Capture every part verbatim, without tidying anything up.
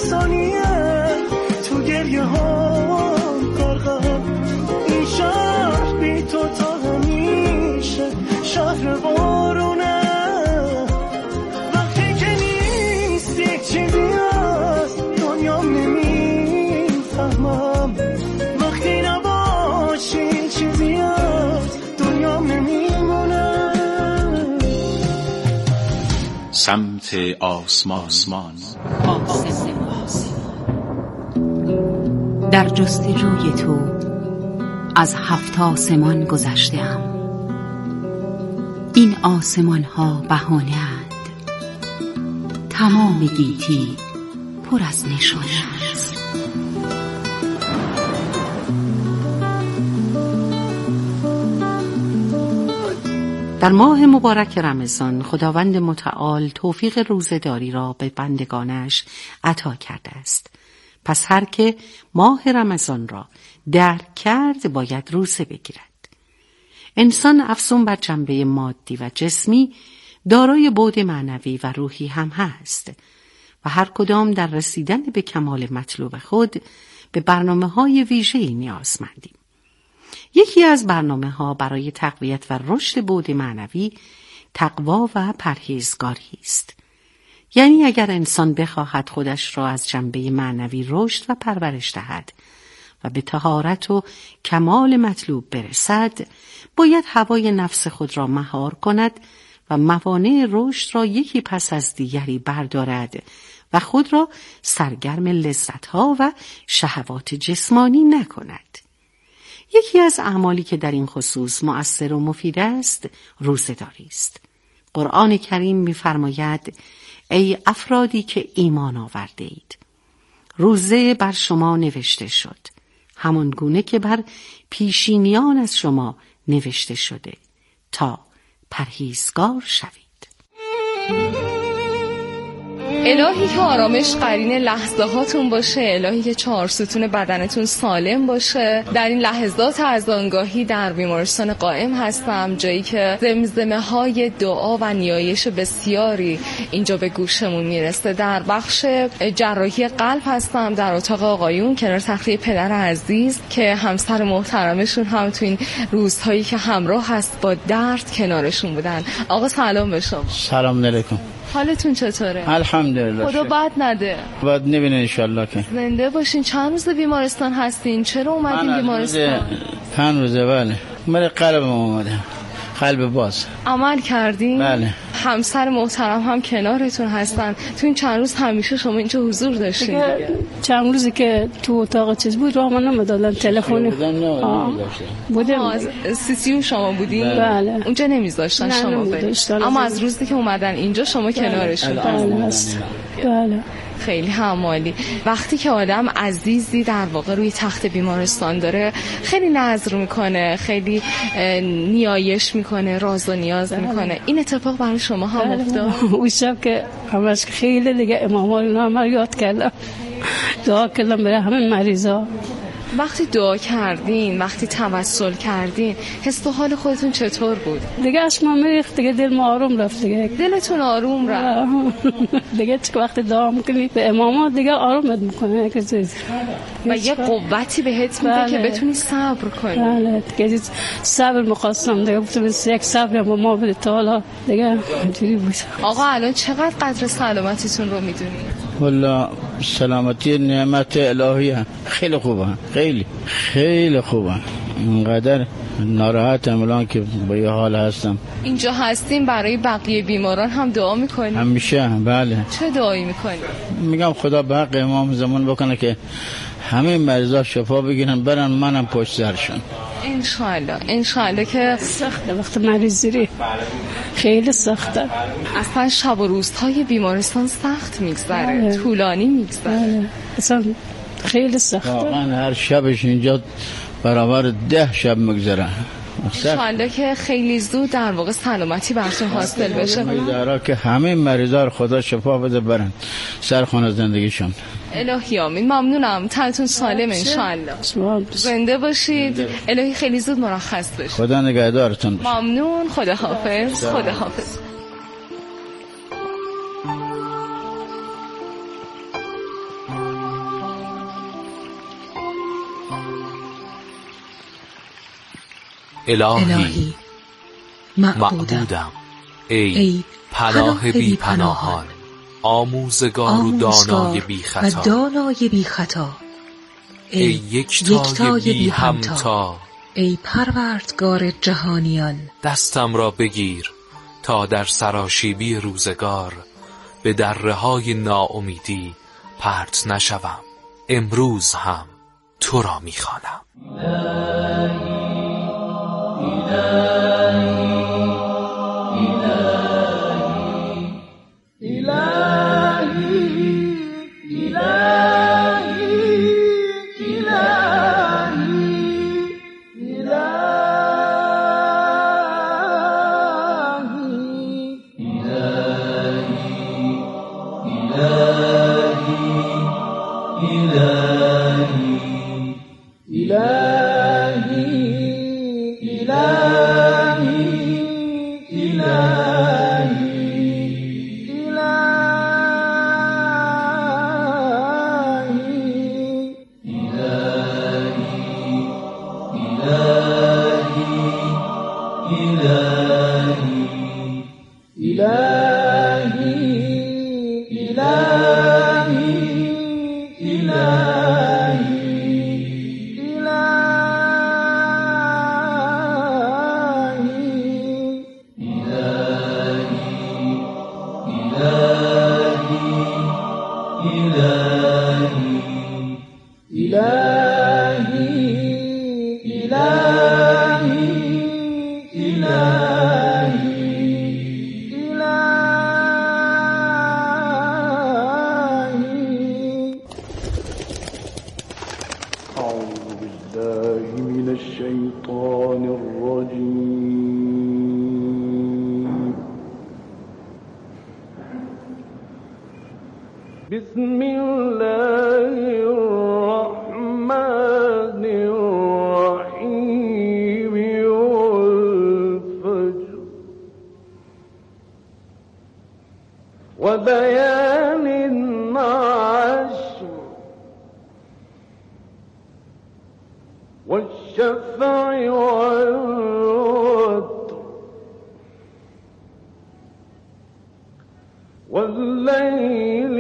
ثانیه تو گریه ها غرقم. این شهر بی تو تا همیشه شهر بارونه. وقتی که نیستی چیزی از دنیام نمیفهمم. وقتی نباشی چیزی از دنیام نمیمونه. سمت آسمان, آسمان. در جستجوی تو از هفت آسمان گذشته‌ام. این آسمان ها بهانه اند، تمام گیتی پر از نشانه است. در ماه مبارک رمضان خداوند متعال توفیق روزه‌داری را به بندگانش عطا کرده است. پس هر که ماه رمضان را درک کرد باید روزه بگیرد. انسان افزون بر جنبه مادی و جسمی دارای بعد معنوی و روحی هم هست و هر کدام در رسیدن به کمال مطلوب خود به برنامه‌های ویژه‌ای نیازمندیم. یکی از برنامه‌ها برای تقویت و رشد بعد معنوی تقوا و پرهیزگاری است. یعنی اگر انسان بخواهد خودش را از جنبه معنوی رشد و پرورش دهد و به طهارت و کمال مطلوب برسد، باید هوای نفس خود را مهار کند و موانع رشد را یکی پس از دیگری بردارد و خود را سرگرم لذت‌ها و شهوات جسمانی نکند. یکی از اعمالی که در این خصوص مؤثر و مفید است، روزه‌داری است. قرآن کریم می‌فرماید: ای افرادی که ایمان آورده اید، روزه بر شما نوشته شد، همان گونه که بر پیشینیان از شما نوشته شده، تا پرهیزگار شوید. الهی که آرامش قرین لحظه هاتون باشه، الهی که چهار ستون بدنتون سالم باشه. در این لحظات از آنگاهی در بیمارستان قائم هستم، جایی که زمزمه های دعا و نیایش بسیاری اینجا به گوشمون میرسه. در بخش جراحی قلب هستم، در اتاق آقایون کنار تخته پدر عزیز که همسر محترمشون هم تو این روزهایی که همراه هست با درد کنارشون بودن. آقا سلام به شما. سلام علیکم. حالتون چطوره؟ الحمدلله. خدا بد نده. بد نبینه انشالله که. زنده باشین. چند روز بیمارستان هستین؟ چرا اومدین بیمارستان؟ پنج روزه. بله. من قلبم اومده. قلب باز. عمل کردین؟ بله. همسر محترم هم کنارتون هستن. تو این چند روز همیشه شما اینجا حضور داشتین دیگه. چند روزی که تو اتاق چیز بود راه من نمیدادن تلفن. بودم. از سی سی شما بودین؟ بله. اونجا نمیذاشتن شما برید. اما از روزی که اومدن اینجا شما کنارشون هستین. بله. خیلی همالی. وقتی که آدم عزیزی در واقع روی تخت بیمارستان داره، خیلی نظر میکنه، خیلی نیایش میکنه، راز و نیاز میکنه. این اتفاق برای شما هم افتاد؟ اون شب که همش خیلی دیگه اماما اینا هم یاد کردم، دعا کردم برای همه مریضا. وقتی دعا کردین، وقتی توسل کردین، حس و حال خودتون چطور بود؟ دیگه اشما میریخت، دیگه دل ما آروم رفت. دیگه دلتون آروم رفت؟ دیگه چه وقتی دعا میکنی به اماما دیگه آرومت میکنه و یه قوتی بهت میده. بله. که بتونی صبر کنی. بله دیگه صبر میخواستم دیگه گفتم یک صبر ما بده تا حالا دیگه اینجوری بود. آقا الان چقدر قدر سلامتیتون رو میدونید؟ والله سلامتی نعمت الهیه، خیلی خوبه، خیلی خیلی خوبه. اینقدر ناراحتم الان که با یه حال هستم. اینجا هستیم برای بقیه بیماران هم دعا میکنیم؟ همیشه. بله. چه دعایی میکنیم؟ میگم خدا به حق امام زمان بکنه که همه مریضا شفا بگیرن، برن منم پشت سرشون. انشالله. انشالله که سخته وقت مریضی، خیلی سخته. اصلا شب و روزهای بیمارستان سخت میگذره، طولانی میگذره. اصلا خیلی سخته. واقعا هر شبش اینجا برابر ده شب میگذره. انشالله که خیلی زود در واقع سلامتی براتون حاصل بشه. امیدوارم که همه مریضا رو خدا شفا بده، برن سر خانه زندگیشون. الهی آمین. ممنونم. تنتون سالم انشالله. زنده باشید. الهی خیلی زود مرخص بشید. خدا نگهدارتون باشه. ممنون. خدا حافظ. خدا حافظ. الهی معبودم ای پناه بی پناهان، آموزگار و دانای بی خطا، و دانای بی خطا، ای یکتای بی همتا، ای پروردگار جهانیان. دستم را بگیر تا در سراشیبی روزگار به دره های ناامیدی پرت نشوم. امروز هم تو را میخوانم. بسم الله الرحمن الرحيم والفجر وبيان العشر والشفع والوتر والليل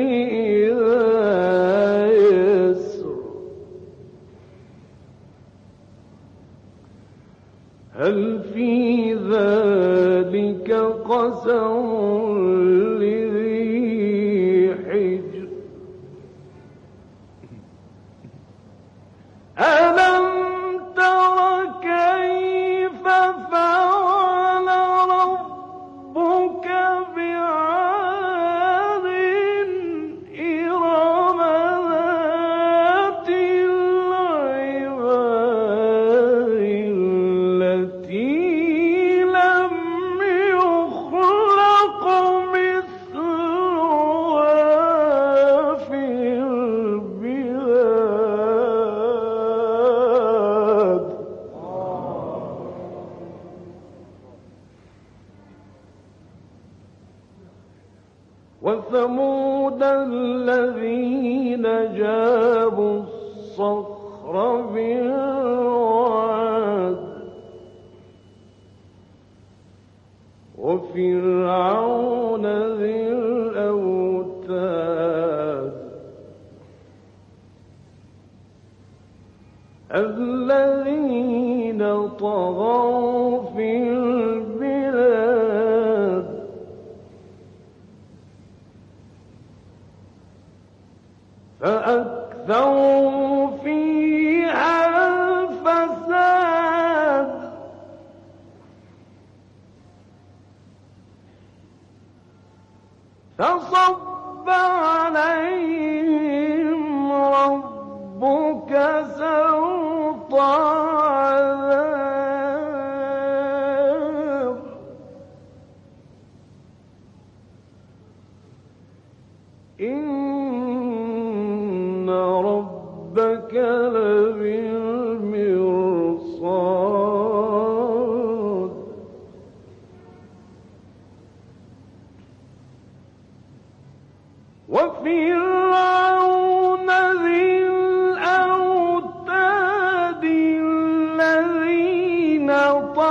إذا يسر هل في ذلك قسم لذي حجر ألم تر كيف فعل ربك بعاد إرم ذات العماد التي لم يخلق مثلها في البلاد وثمود الذين جابوا الصخر بالواد وفرعون ذي الأوتاد الذين طغوا في البلاد فأكثروا فيها الفساد فصب عليهم ربك سوط عذاب إن ربك لبالمرصاد وفرعون ذي الأوتاد الذين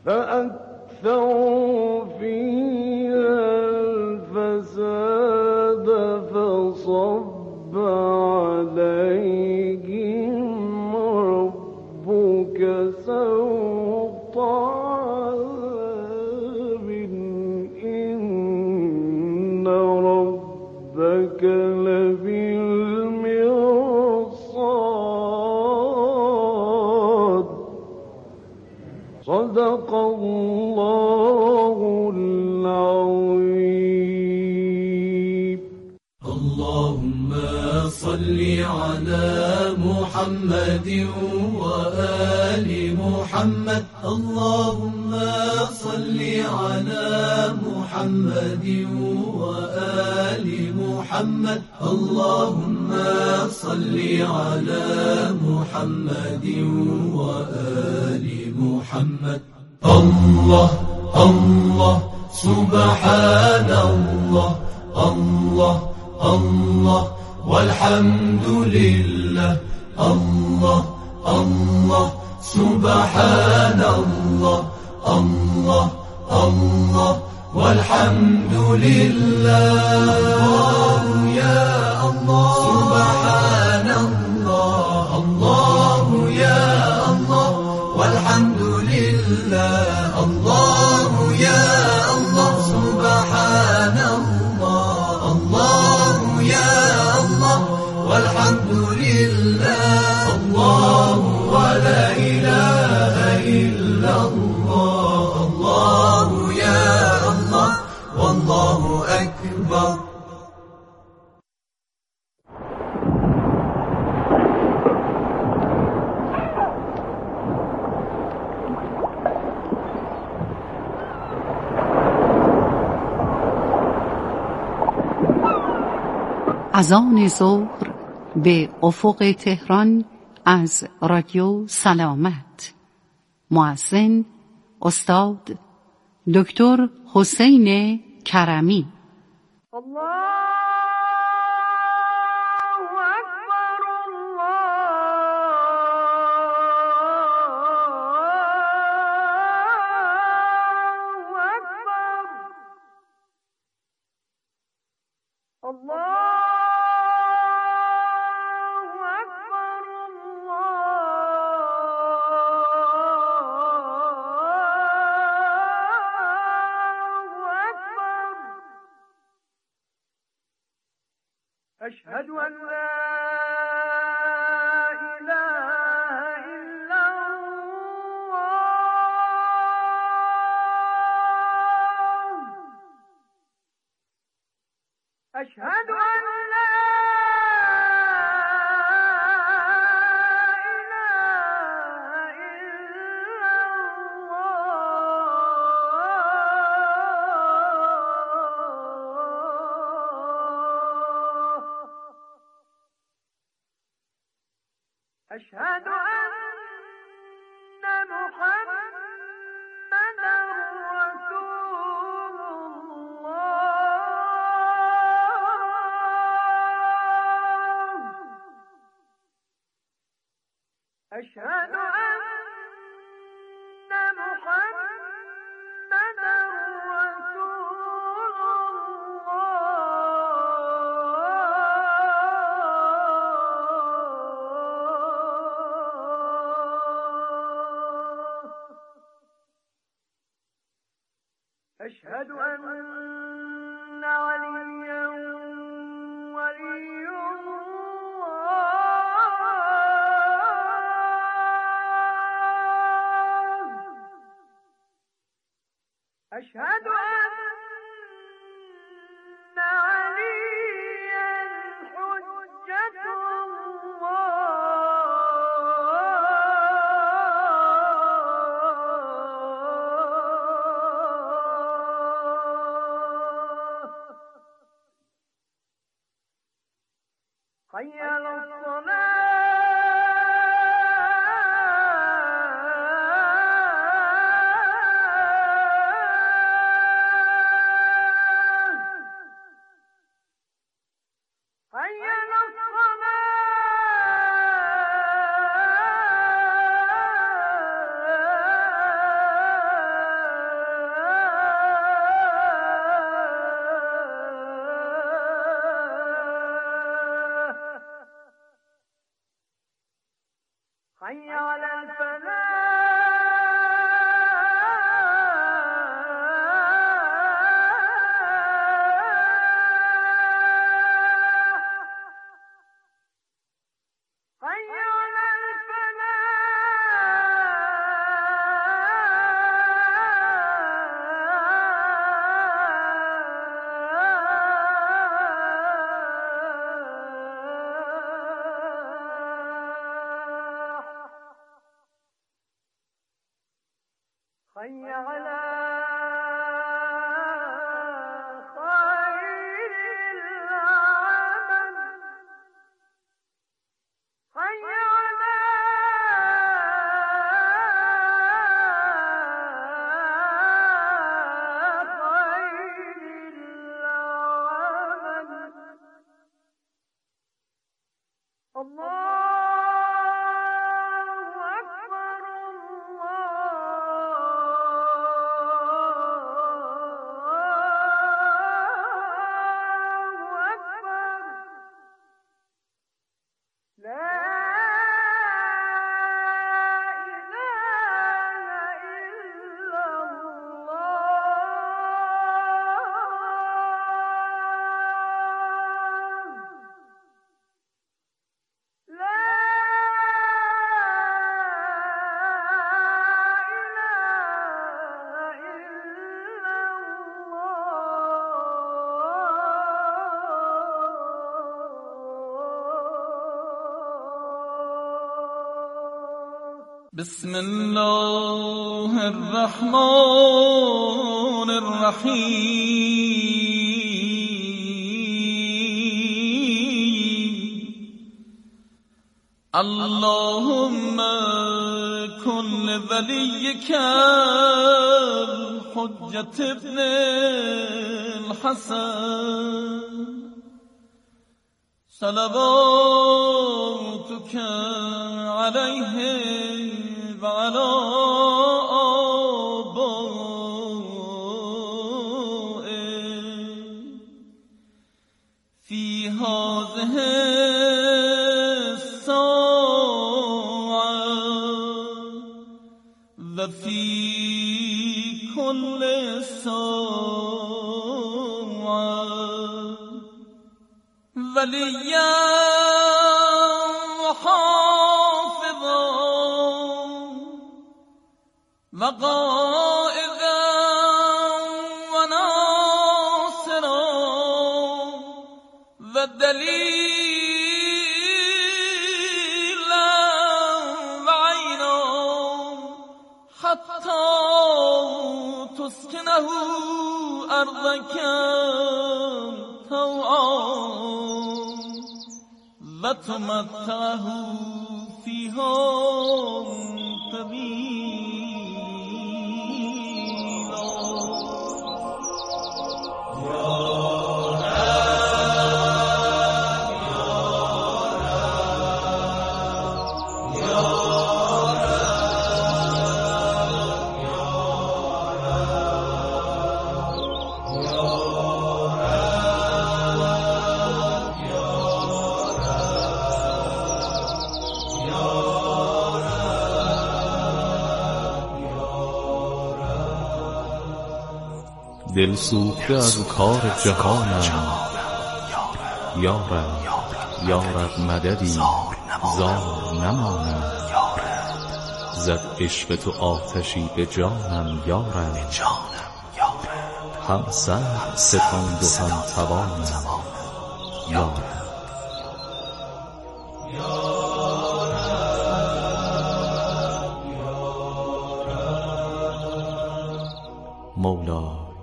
فأكثروا فيها الفساد فصب عليهم ربك سوط عذاب إن ربك لبالمرصاد. صدق الله العظيم. اللهم صل على محمد وآل محمد. اللهم صل على محمد وآل محمد. اللهم صل على محمد وآل محمد. الله الله سبحان الله الله الله والحمد لله. الله الله سبحان الله الله الله والحمد لله. الله يا الله سبحان الله الله يا الله والحمد لله. الله يا الله سبحان الله الله يا الله والحمد لله. الله ولا إله إلا الله. الله يا الله والله أكبر. اذان ظهر به افق تهران از رادیو سلامت. مؤذن استاد دکتر حسین کرمی. أشهد أن لا إله إلا الله. أشهد أن لا أشهد أن محمدا رسول الله. أشهد أن محمدا رسول أشهد أن عليا ولي الله. أشهد أن عليا حجة الله. حي على الصلاة. حي على الصلاة. بسم الله الرحمن الرحیم اللهم کن ولیک حجت ابن الحسن صلواتک علیه وعلى آبائه في هذه الساعة وفي كل ساعة وليا وقائدا وناصرا ودليلا وعينا حتى تسكنه أرضك طوعا وتمتعه فيها طويلا. دل سوخته از کار جهانم یارب یارب مددی زار نمانم زد عشق تو آتشی به جانم یارب هم سر ستاند و هم توانم یارب مولا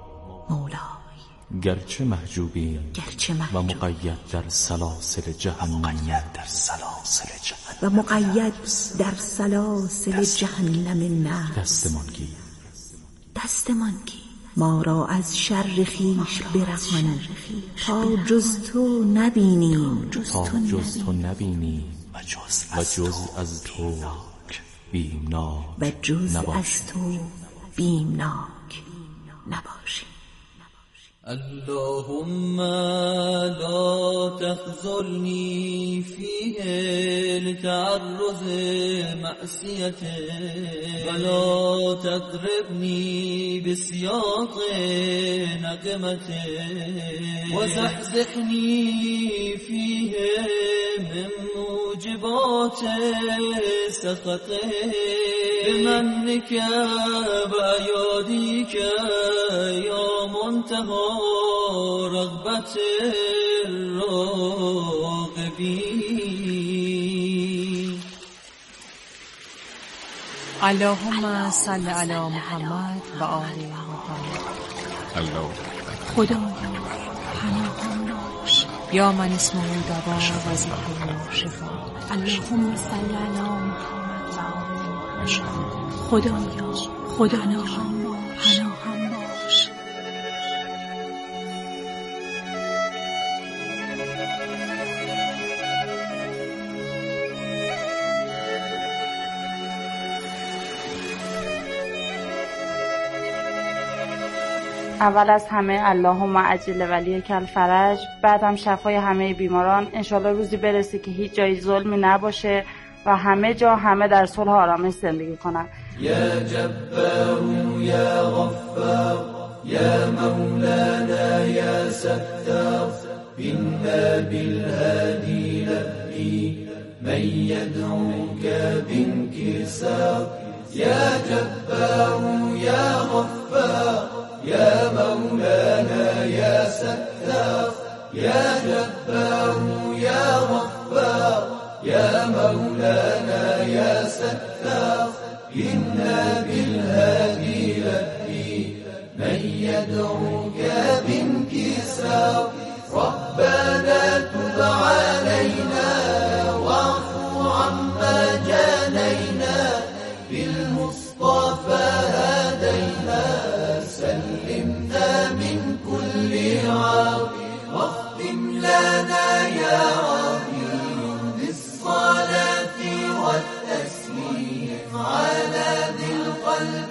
گرچه محجوبیم و مقید در سلاسل جهنم و مقید در سلاسل جهنم نه دستمان گیر دستمان گیر ما را از شر خویش برهان تا جز تو نبینیم تا جز تو نبینیم و جز از تو بیمناک و جز از تو بیمناک نباشیم. اللهم لا تخذلني فيه لتعرض معصيته ولا تقربني بسياق نقمته وزحزحني فيه من موجبات سخطه بمنك وعياديك يا منتهى رغبت الراغبين. اللهم صل علی محمد و آل محمد. الله خدایا پناهم باش یا من اسمه دوا و ذکر شفا. اللهم صل علی محمد و آل محمد. خدایا پناهم باش پناهم باش. اول از همه اللهم عجل ولیک الفرج، بعدم شفای همه بیماران. انشالله روزی برسه که هیچ جای ظلمی نباشه و همه جا همه در صلح و آرامش زندگی کنن. یا جبار یا غفار یا مولانا یا ستار بنا بالهادی لبی من یدعوک بانکسار. یا جبار یا غفار يا مولانا يا ستار يا جبار يا غفار يا مولانا يا ستار إنا بالهادي لبي من يدعوك بانكسار. ربنا تب علينا واعف عما جانينا بالمصطفى هدينا سلمنا من كل عار واختم لنا يا رحيم بالصلاة والتسليم على ذي القلب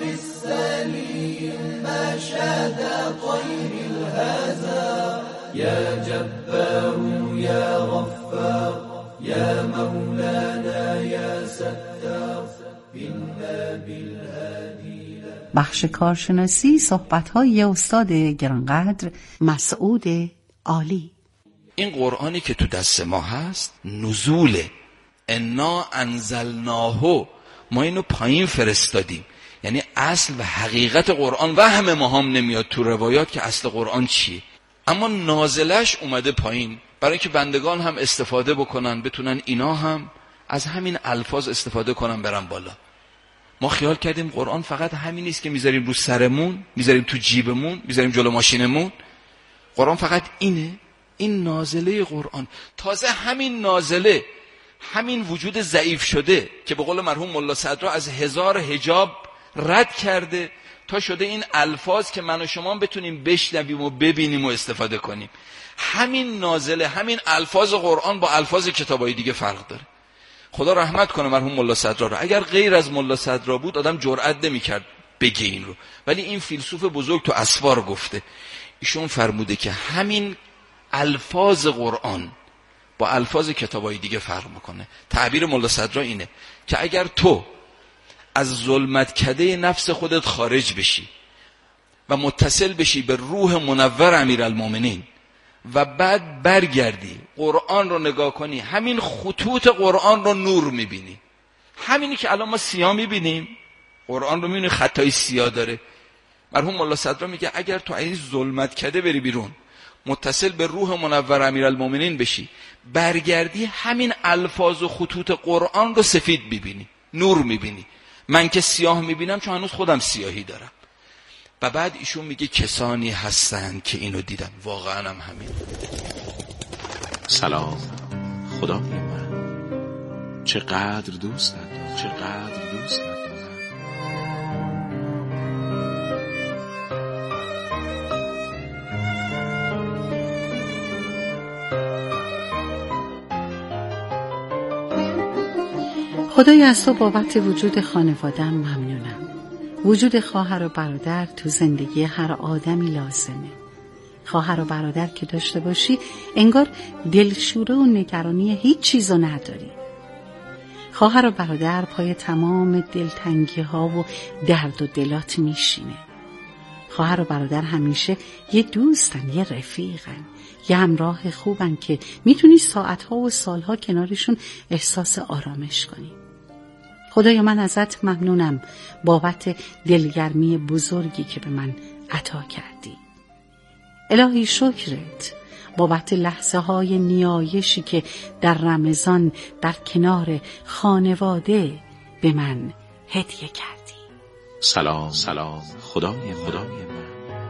السليم ما شاد طير الهزار. يا جبار يا غفار يا مولانا يا ستار بنا بالهادي. بخش کارشناسی صحبت‌های استاد گرانقدر مسعود عالی. این قرآنی که تو دست ما هست نزوله. انا انزلناه، ما اینو پایین فرستادیم. یعنی اصل و حقیقت قرآن وهم ما هم نمیاد تو روایات که اصل قرآن چیه، اما نازلش اومده پایین برای اینکه بندگان هم استفاده بکنن، بتونن اینا هم از همین الفاظ استفاده کنن برن بالا. ما خیال کردیم قرآن فقط همین نیست که میذاریم رو سرمون، میذاریم تو جیبمون، میذاریم جلو ماشینمون. قرآن فقط اینه؟ این نازله قرآن. تازه همین نازله، همین وجود ضعیف شده که به قول مرحوم ملا صدرا از هزار حجاب رد کرده تا شده این الفاظ که من و شما بتونیم بشنویم و ببینیم و استفاده کنیم. همین نازله، همین الفاظ قرآن با الفاظ کتابای دیگه فرق داره. خدا رحمت کنه مرحوم ملا صدرا رو. اگر غیر از ملا صدرا بود آدم جرئت نمی‌کرد بگه این رو، ولی این فیلسوف بزرگ تو اسفار گفته. ایشون فرموده که همین الفاظ قرآن با الفاظ کتابای دیگه فرق میکنه. تعبیر ملا صدرا اینه که اگر تو از ظلمت کده نفس خودت خارج بشی و متصل بشی به روح منور امیرالمومنین و بعد برگردی قرآن رو نگاه کنی، همین خطوط قرآن رو نور میبینی. همینی که الان ما سیاه میبینیم، قرآن رو میبینی خطای سیاه داره. مرحوم ملا صدرا میگه اگر تو این ظلمت کده بری بیرون، متصل به روح منور امیرالمومنین بشی، برگردی همین الفاظ و خطوط قرآن رو سفید میبینی، نور میبینی. من که سیاه میبینم چون هنوز خودم سیاهی دارم. و بعد ایشون میگه کسانی هستن که اینو دیدن. واقعا هم همین. سلام خدای من، چقدر دوستت دارم، چقدر دوستت دارم. خدایا از تو بابت وجود خانواده‌ام ممنونم. وجود خواهر و برادر تو زندگی هر آدمی لازمه. خواهر و برادر که داشته باشی انگار دلشوره و نگرانی هیچ چیزو نداری. خواهر و برادر پای تمام دلتنگی ها و درد و دلات میشینه. خواهر و برادر همیشه یه دوستن، یه رفیقن، یه همراه خوبن که میتونی ساعتها و سالها کنارشون احساس آرامش کنی. خدایا من ازت ممنونم بابت دلگرمی بزرگی که به من عطا کردی. الهی شکرت بابت لحظه های نیایشی که در رمضان در کنار خانواده به من هدیه کردی. سلام سلام خدای خدای من.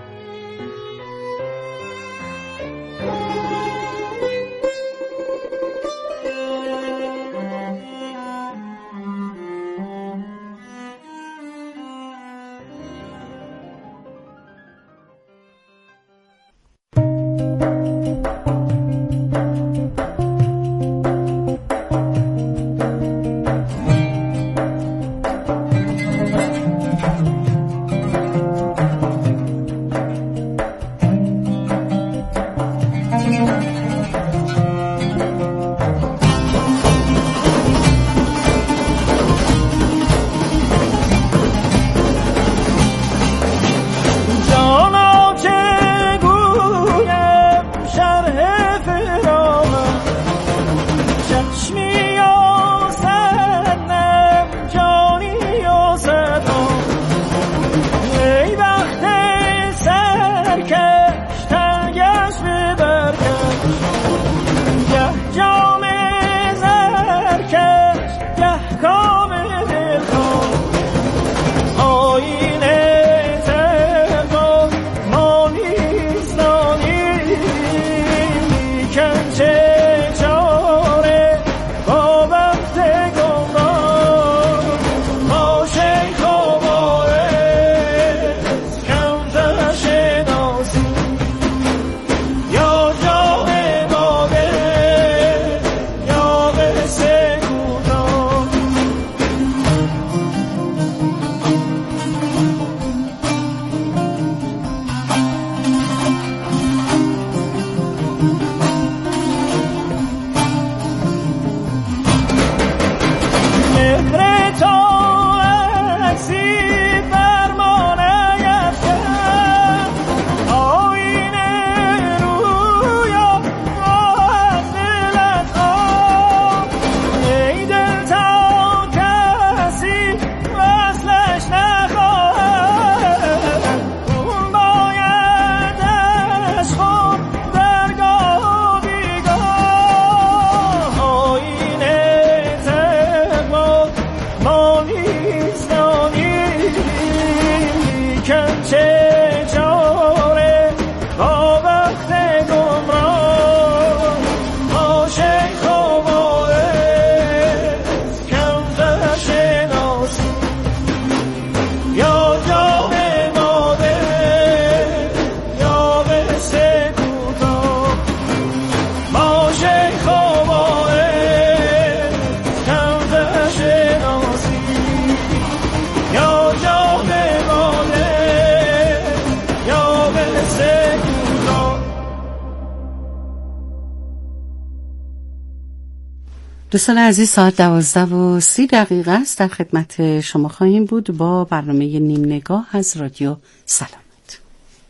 دوستان عزیز، ساعت دوازده و سی دقیقه است. در خدمت شما خواهیم بود با برنامه نیم نگاه از رادیو سلامت.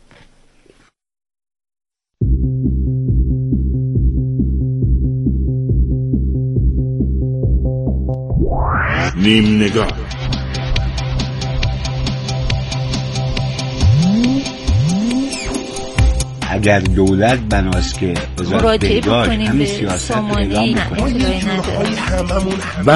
نیم نگاه. اگر دولت بناست که وزارت بهداشت همین سیاست رو اعلام کنه